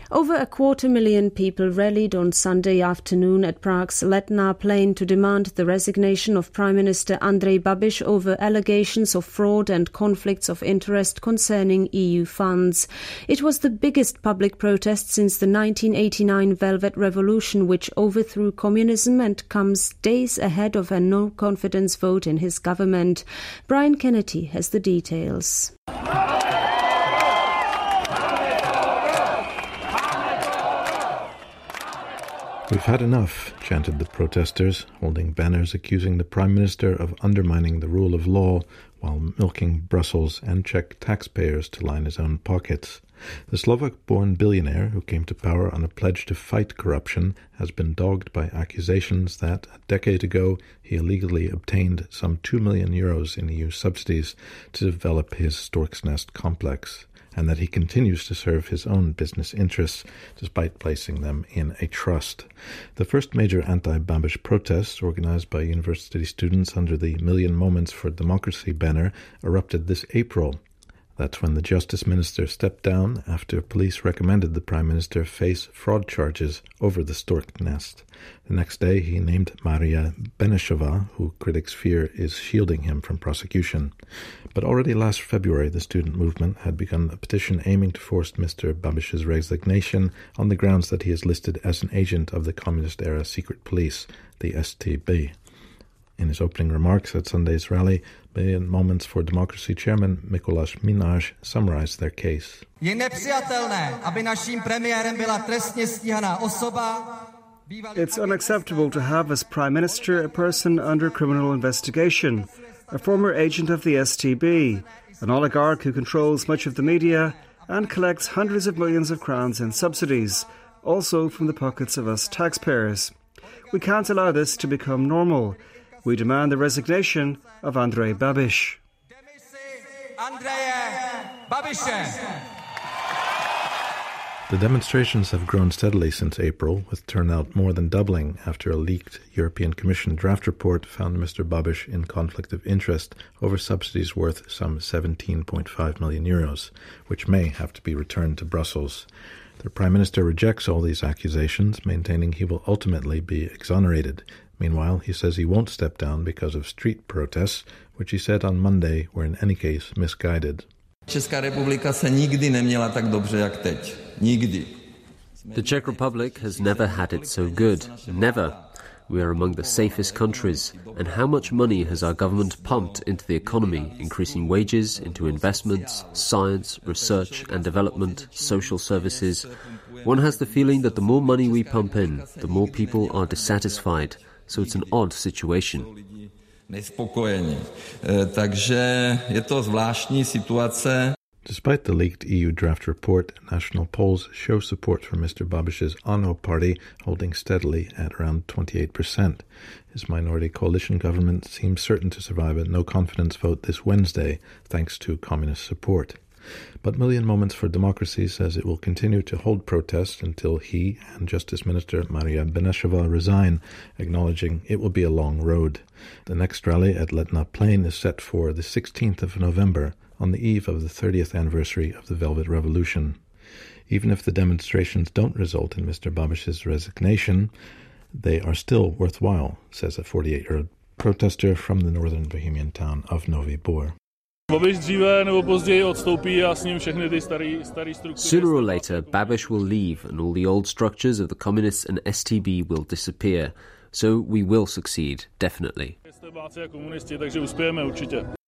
Over 250,000 people rallied on Sunday afternoon at Prague's Letná plain to demand the resignation of Prime Minister Andrej Babiš over allegations of fraud and conflicts of interest concerning EU funds. It was the biggest public protest since the 1989 Velvet Revolution, which overthrew communism and comes days ahead of a no-confidence vote in his government. Brian Kennedy has the details. "We've had enough," chanted the protesters, holding banners accusing the Prime Minister of undermining the rule of law while milking Brussels and Czech taxpayers to line his own pockets. The Slovak-born billionaire, who came to power on a pledge to fight corruption, has been dogged by accusations that, a decade ago, he illegally obtained some €2 million in EU subsidies to develop his Stork's Nest complex, and that he continues to serve his own business interests despite placing them in a trust. The first major anti-Babiš protests, organized by university students under the Million Moments for Democracy banner, erupted this April. That's when the Justice Minister stepped down after police recommended the Prime Minister face fraud charges over the Stork's Nest. The next day he named Maria Benešová, who critics fear is shielding him from prosecution. But already last February the student movement had begun a petition aiming to force Mr. Babiš's resignation on the grounds that he is listed as an agent of the communist-era secret police, the STB. In his opening remarks at Sunday's rally, Million Moments for Democracy chairman Mikuláš Minář summarized their case. Je nepřijatelné, aby naším premiérem byla trestně stíhaná osoba. It's unacceptable to have as Prime Minister a person under criminal investigation, a former agent of the STB, an oligarch who controls much of the media and collects hundreds of millions of crowns in subsidies, also from the pockets of us taxpayers. We can't allow this to become normal. We demand the resignation of Andrej Babiš. The demonstrations have grown steadily since April, with turnout more than doubling after a leaked European Commission draft report found Mr. Babiš in conflict of interest over subsidies worth some €17.5 million, which may have to be returned to Brussels. The Prime Minister rejects all these accusations, maintaining he will ultimately be exonerated. Meanwhile, he says he won't step down because of street protests, which he said on Monday were in any case misguided. Česká republika se nikdy neměla tak dobře jak teď. Nikdy. The Czech Republic has never had it so good. Never. We are among the safest countries. And how much money has our government pumped into the economy, increasing wages, into investments, science, research and development, social services? One has the feeling that the more money we pump in, the more people are dissatisfied. So it's an odd situation. Nespokojení. Takže je to zvláštní situace. Despite the leaked EU draft report, national polls show support for Mr. Babiš's ANO party holding steadily at around 28%. His minority coalition government seems certain to survive a no-confidence vote this Wednesday, thanks to communist support. But Million Moments for Democracy says it will continue to hold protests until he and Justice Minister Maria Benešová resign, acknowledging it will be a long road. The next rally at Letná plain is set for the 16th of November, on the eve of the 30th anniversary of the Velvet Revolution. Even if the demonstrations don't result in Mr. Babiš's resignation, they are still worthwhile, says a 48-year-old protester from the northern Bohemian town of Nový Bor. Sooner or later, Babiš will leave and all the old structures of the communists and STB will disappear. So we will succeed, definitely.